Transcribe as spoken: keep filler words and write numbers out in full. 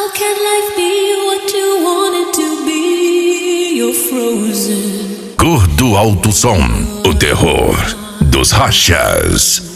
How can life be what you want it to be? You're frozen. Gordo Alto Som, o terror dos rachas.